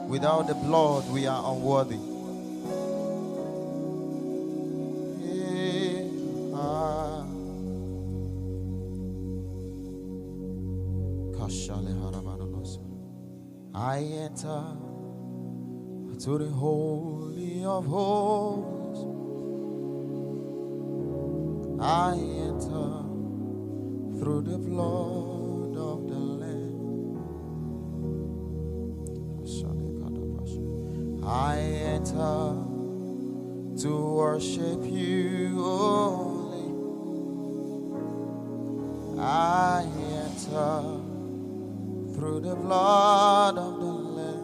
Without the blood, we are unworthy. I enter to the Holy of Holies. I enter through the blood of the Lamb. I enter to worship you only. I enter through the blood of the Lamb.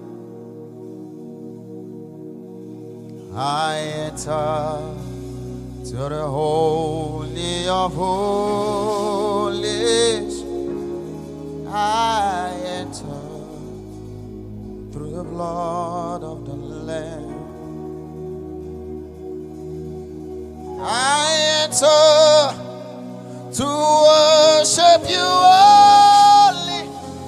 I enter to the Holy of Holies. I enter through the blood of the Lamb. I enter to worship you only.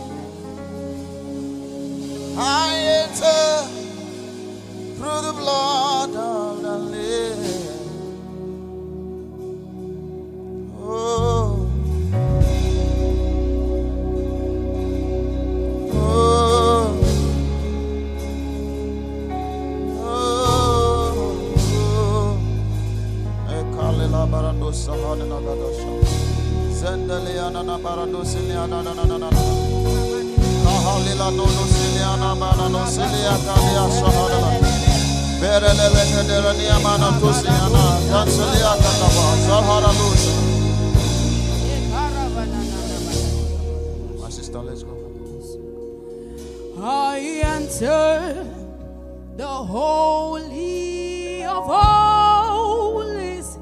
I enter through the blood of the Lamb. Oh, oh, oh. Ekalila barando sahana nagadosha. Zendeliana na barando siliana na na na na. Kahalila no no siliana bana no silia kalia sahana. Berele kederania mana tusiana. Kanselia kanaba sahara lusa. My sister, let's go. I enter the Holy of Holies.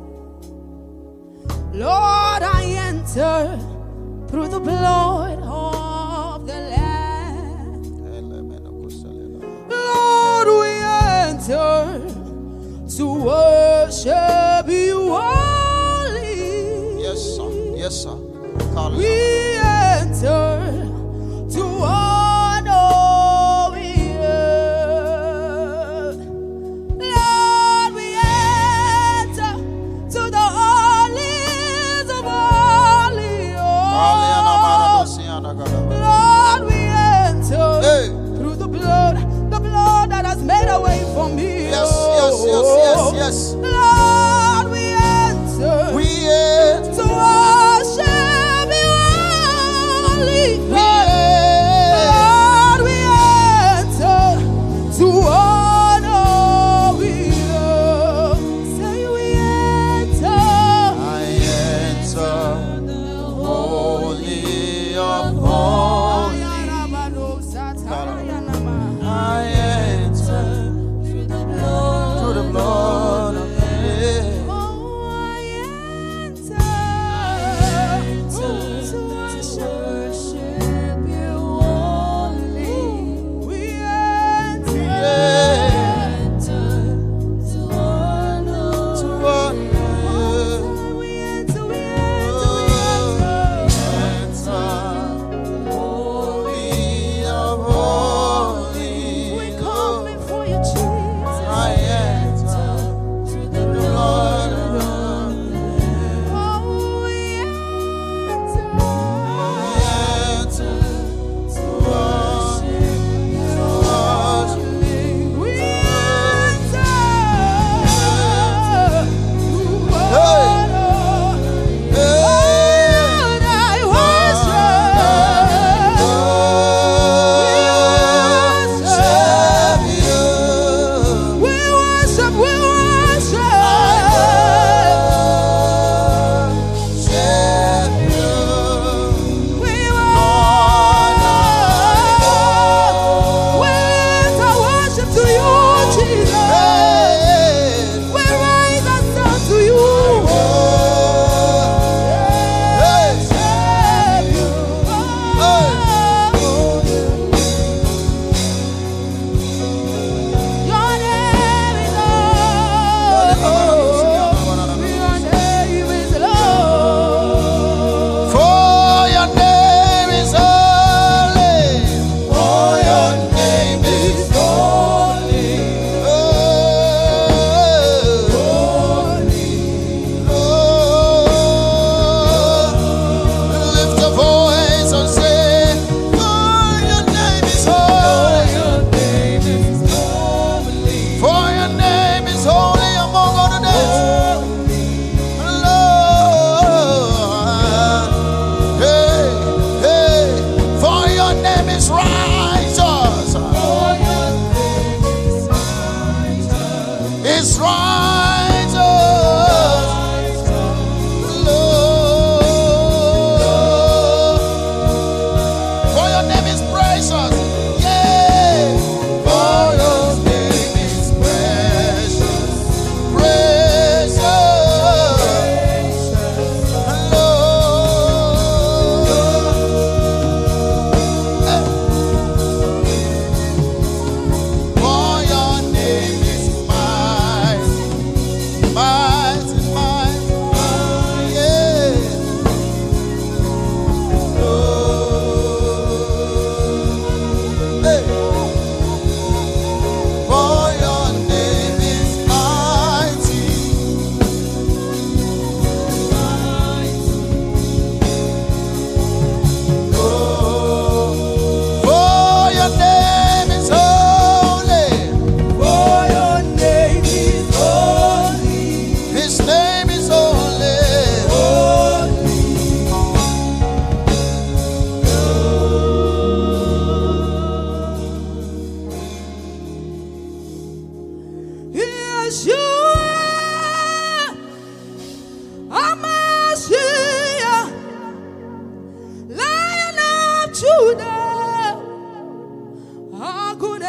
Lord, I enter through the blood of the Lamb. Lord, we enter to worship you only. Yes, sir. Yes, sir. We enter to honor you. Lord, we enter to the holies of holies. Lord, we enter through the blood that has made a way for me. Yes, yes, yes, yes, yes. Lord, we enter to worship you only. Lord, we enter to honor you. Say we enter. I enter the Holy of Holies. I enter through the blood of the Lamb.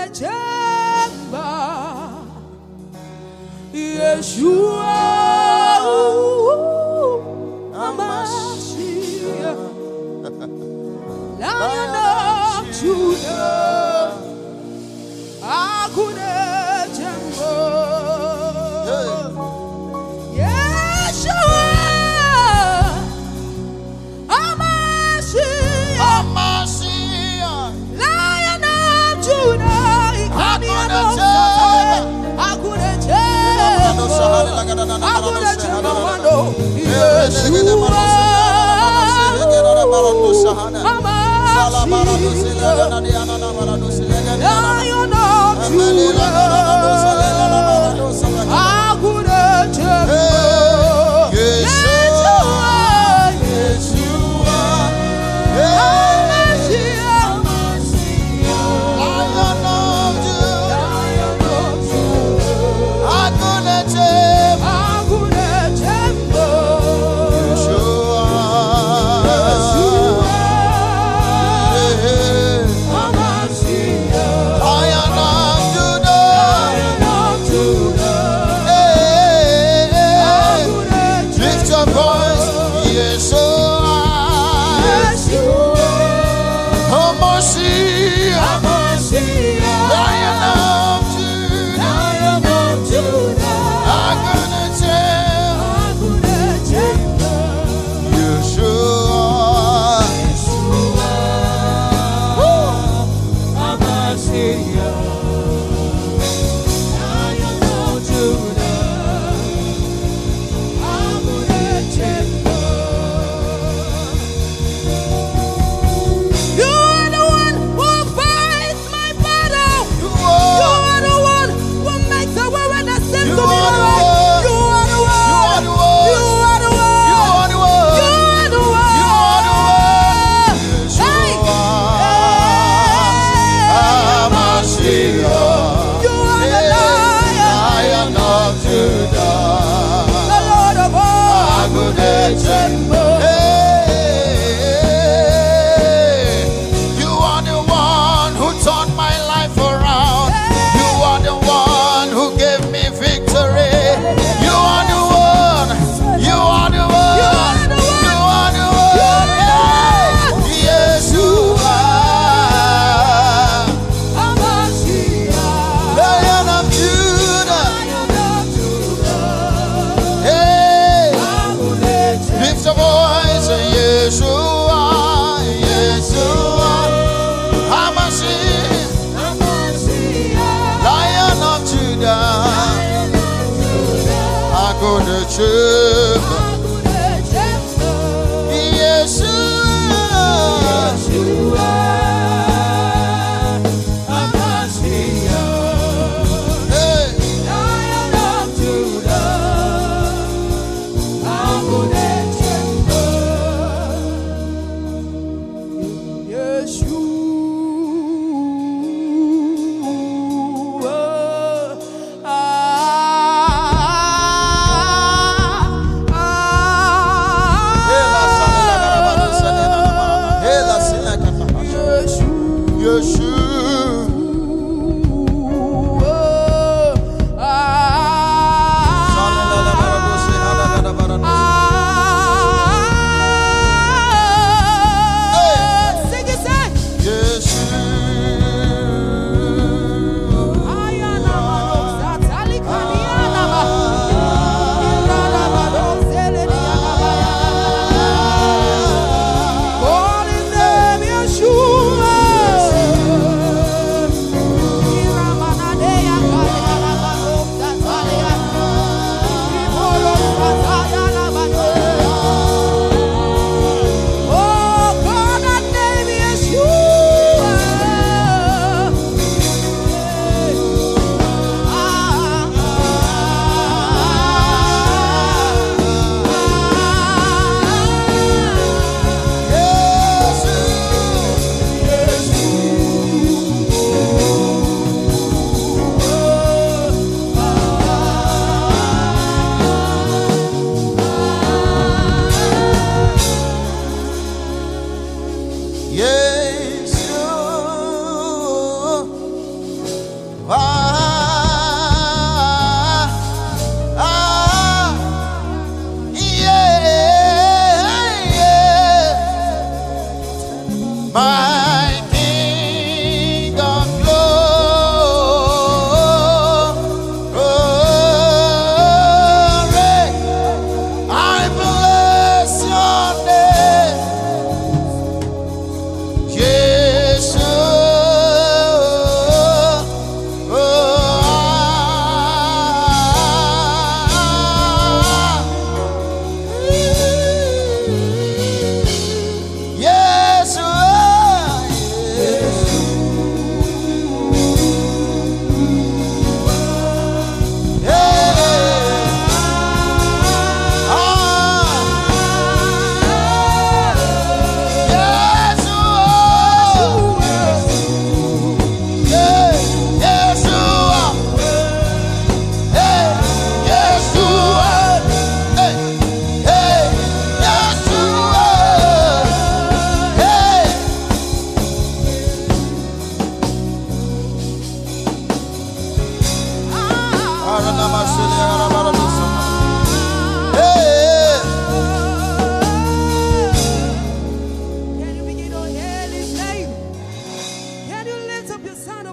Yeshua, Hamashiach, Lion of Judah, Akunetembo, Yeshua, Hamashiach, Lion of Judah, Akunetembo.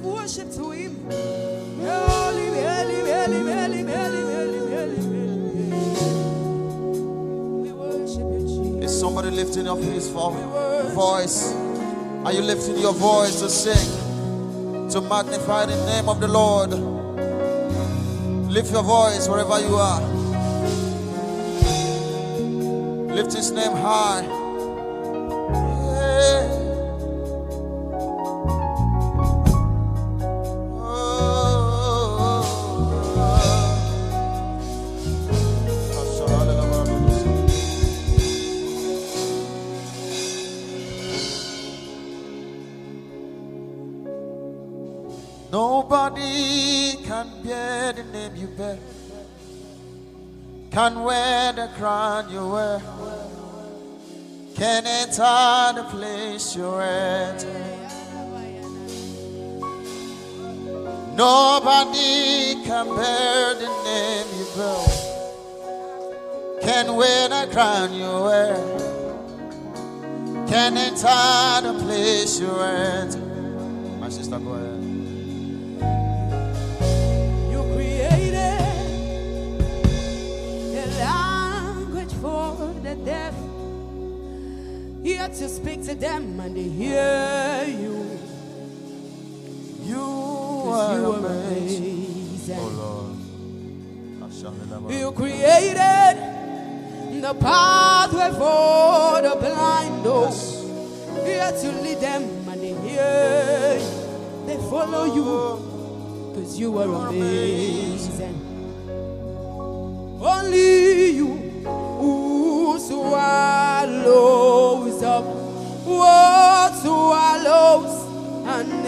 of worship to him. Holy, holy, holy, holy, holy, holy, holy, holy. We worship you, Jesus. Is somebody lifting up his voice? Are you lifting your voice to sing, to magnify the name of the Lord? Lift your voice wherever you are. Lift his name high. Yeah. Nobody can bear the name you bear, can wear the crown you wear, can enter the place you enter. Nobody can bear the name you bear, can wear the crown you wear, can enter the place you enter. My sister, go ahead. Deaf, here to speak to them and they hear you. You are amazing. Oh Lord. You created the pathway for the blind. Yes. Here to lead them and they hear you. They follow you because you are amazing. Only you swallows up what swallows and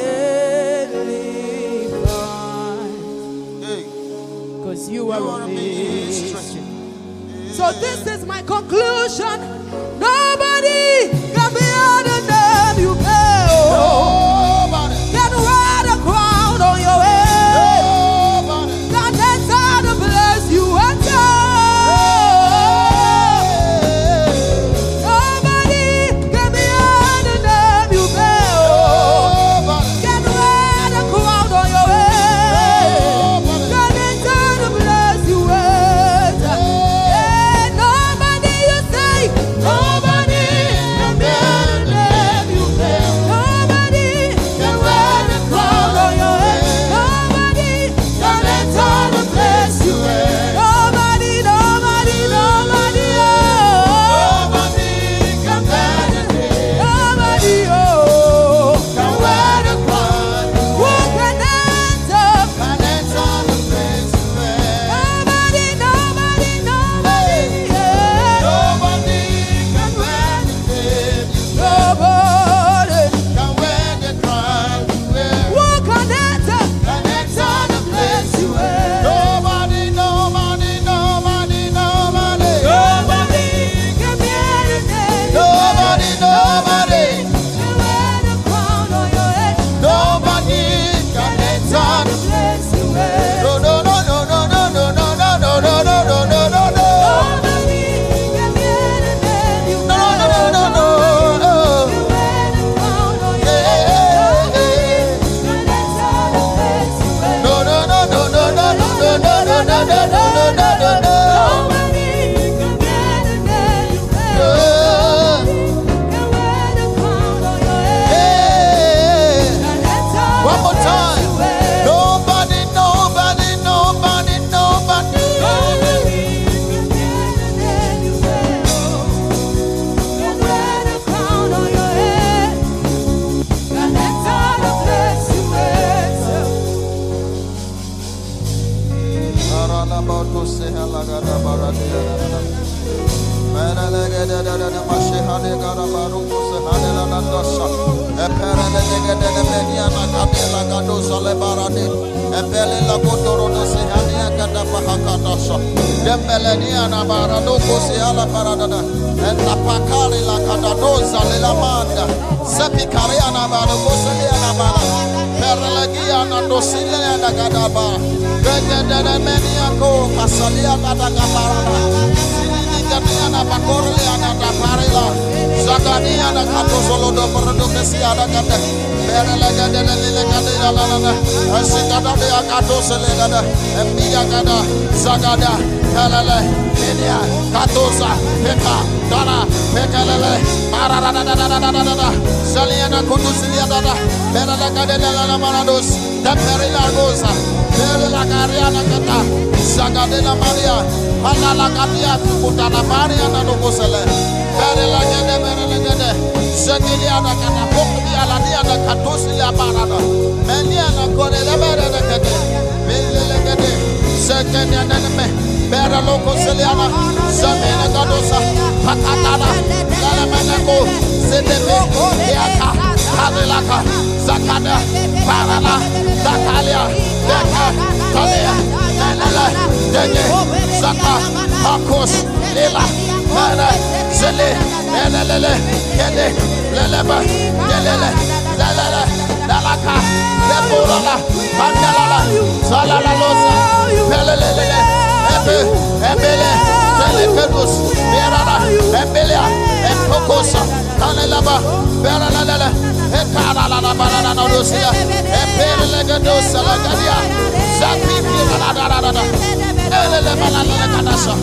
elephant. Cause you are amazing. So this is my conclusion. Nobody can be other than you pay. Nobody can wear the crown on your head. Nobody can enter the place you enter. Zingania Bakorliana da Parila, Zagania da Cato Solo do Pordocasia da Gata, Berlega de Legada Lana, Zigada de Agato Selegada, Emiagada, Zagada, Kalale, Kenya, Katosa, Peka, Dana, Pekalele, Marada, Saliana Kutusia Dada, Berlega de la Manados, the Perila Goza, Perila Cariana Gata, Zagadena Maria, Halala Gatia, Putana Maria, Nanogosele, Perila Gede, Zagiliana Gata, Pokia, Diana Katosia Barada, Meliana Corella Gede, Melegade, Zakania Neme, Bera Loco Celiana, Zamena Gadosa, Patatana, Lalamanaco, Zedebe, Yaka, Kadilaka, Zakada, Parala, Zakalia, Deka, Talia, Nala, Dege, Zaka, Marcos, Lila, Mara, Zele, Elele, Kede, Leleba, Delele, Zalala, Dalaka, Leporala, Pandalala, Salala Losa, Pelele, Ebele, Telepedus, Berada, Ebelia, Epocosa, Canelaba, Berala, Ekarala, Banana Rosia, Epelegadosa, Lagadia, Zaki, Ele Banana Canasa.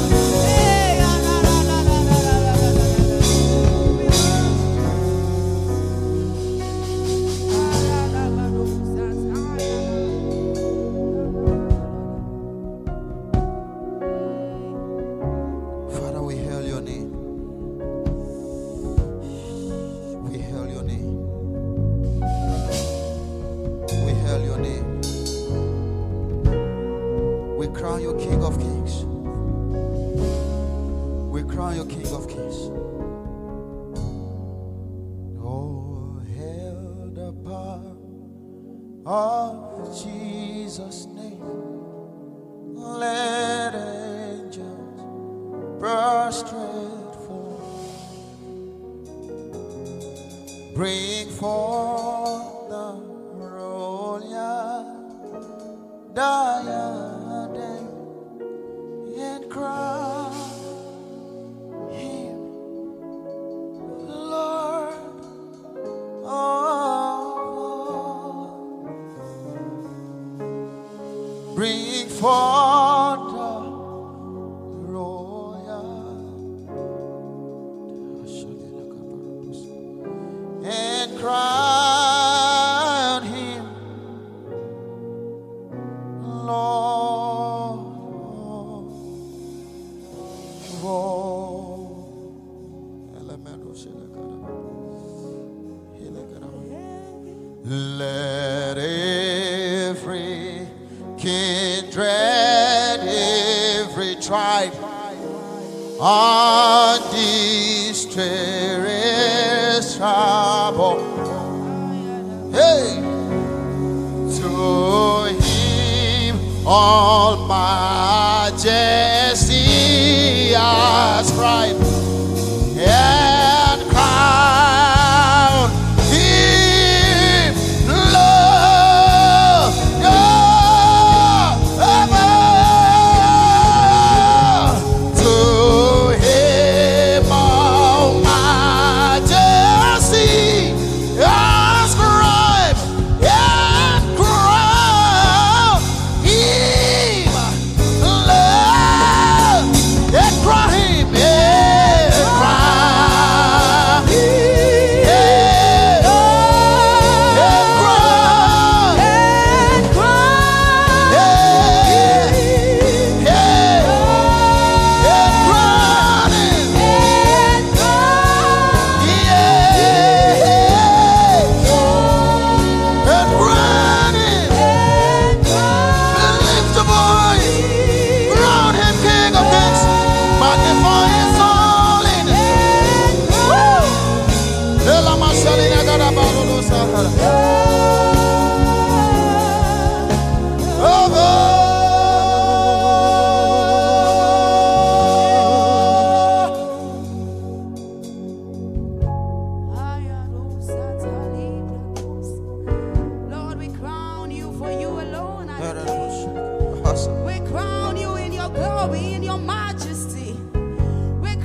Bring forth the royal and crown him Lord of all. Let every kindred, every tribe on this trouble, hey, to him all majesty ascribe and crown him Lord above. To him all majesty ascribe and crown him Lord and crown him, and crown him, and crown, and crown, and crown him, and crown him. Lift the voice, crown him King of Kings, magnify his holiness. Ela masalina garabaru sahara. Lord, we crown you for you alone. We crown you in your glory, in your majesty. We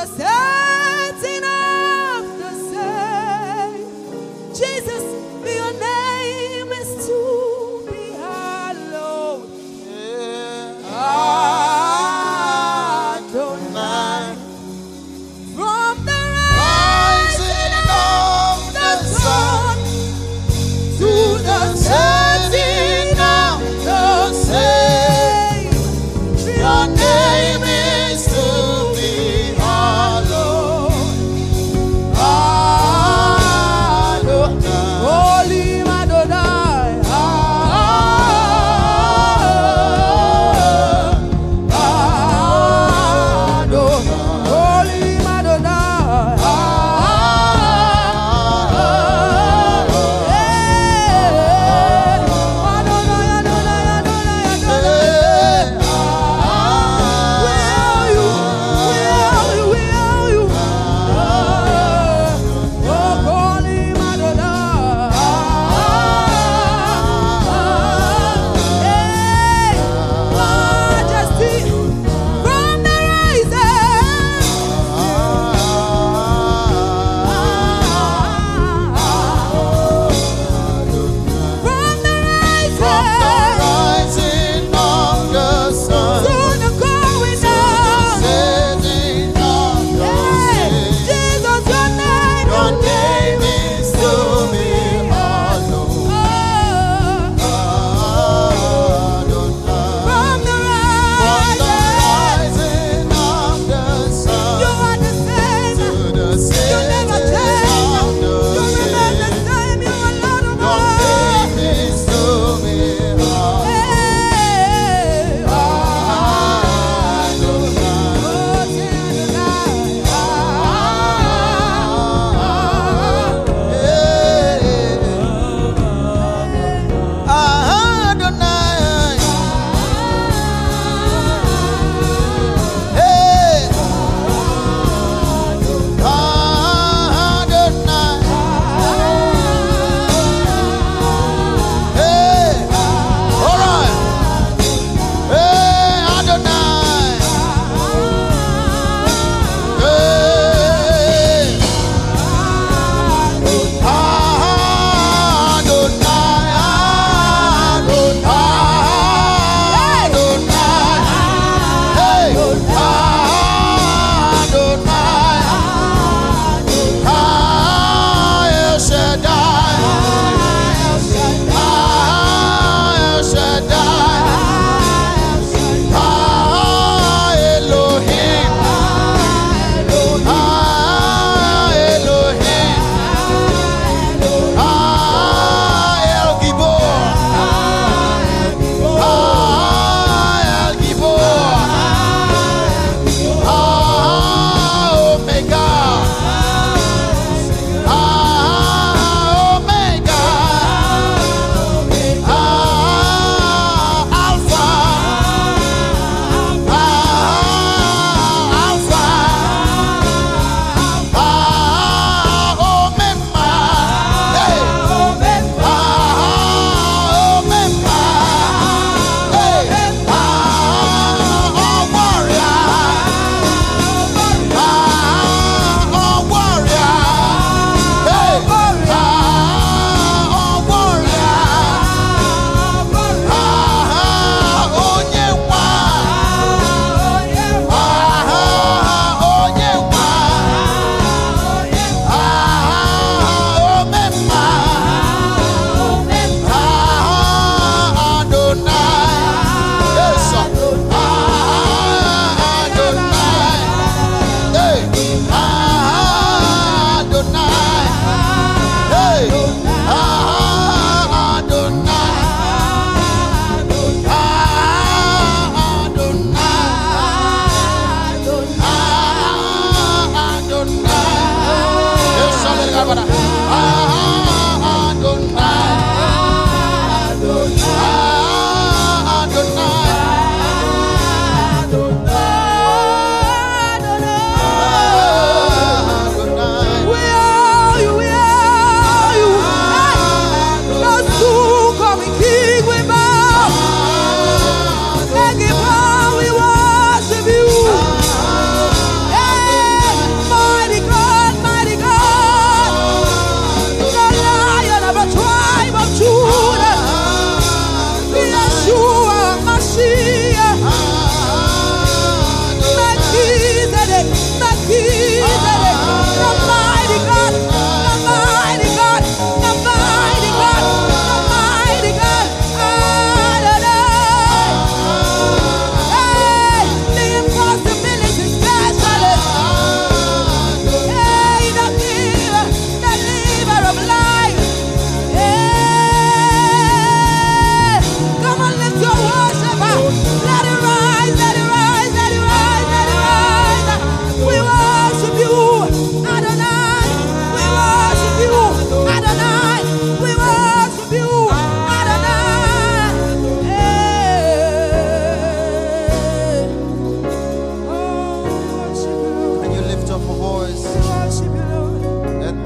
the setting of the same. Jesus, your name is to be hallowed. Adonai. From the rising of the sun to the setting of the same, your name is to be hallowed. Adonai. Holy Adonai. Holy Adonai.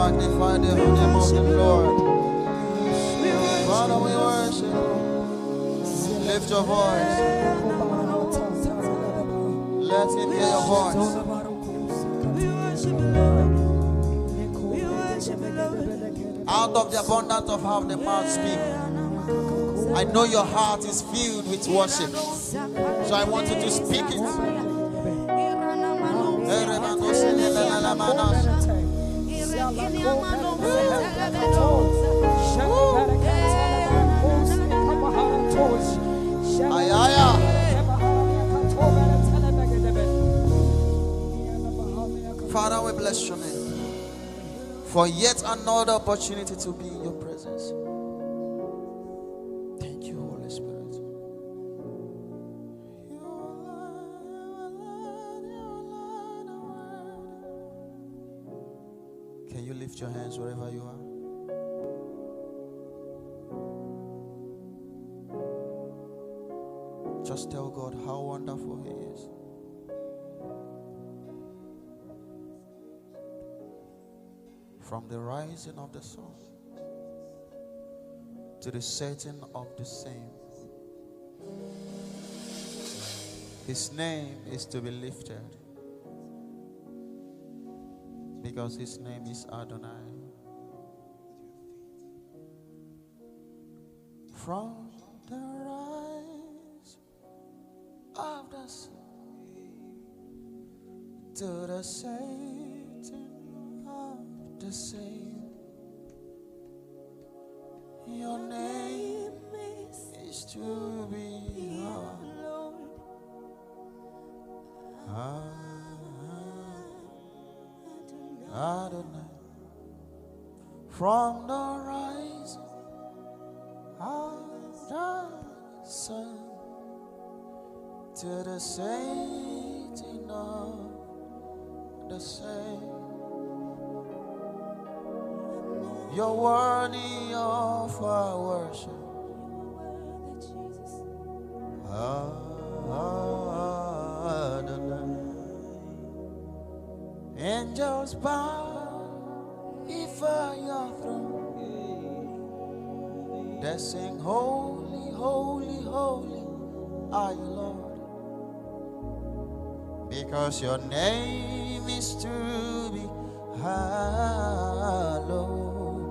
Magnify the name of the Lord. Father, we worship you. Lift your voice. Let him hear your voice. Out of the abundance of how the mouth speak. I know your heart is filled with worship. So I want you to speak it. Father, we bless your name for yet another opportunity to be in your presence. Thank you, Holy Spirit. Can you lift your hands wherever you are? Just tell God how wonderful He is. From the rising of the sun to the setting of the same, His name is to be lifted, because His name is Adonai. From the rise of the sun to the setting of the same, your name is to be honored. Adonai. From the rising of the sun to the setting of the same, you're worthy of our worship. Adonai. Angels bow before your throne. They sing, holy, holy, holy are you, Lord. Because your name is to be hallowed.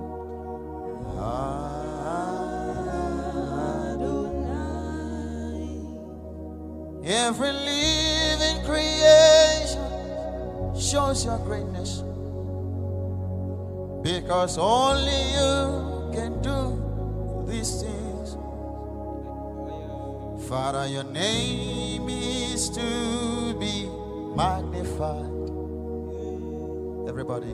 Every living creation shows your greatness, because only you can do these things. Father, your name is to be magnified. Everybody.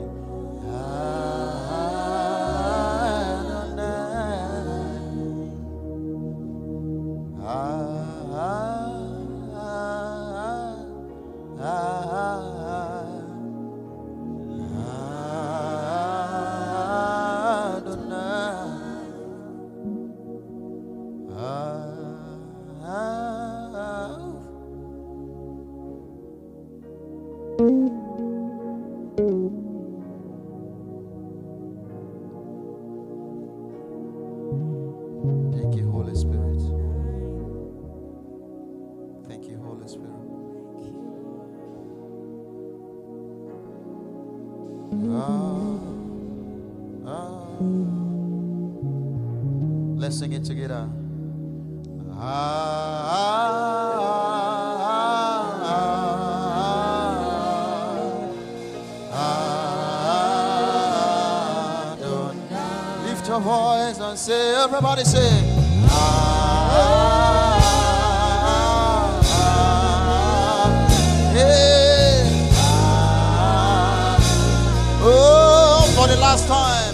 Thank you, Holy Spirit. Thank you, Holy Spirit. Let's sing it together. Lift your voice and say, everybody say, oh, for the last time.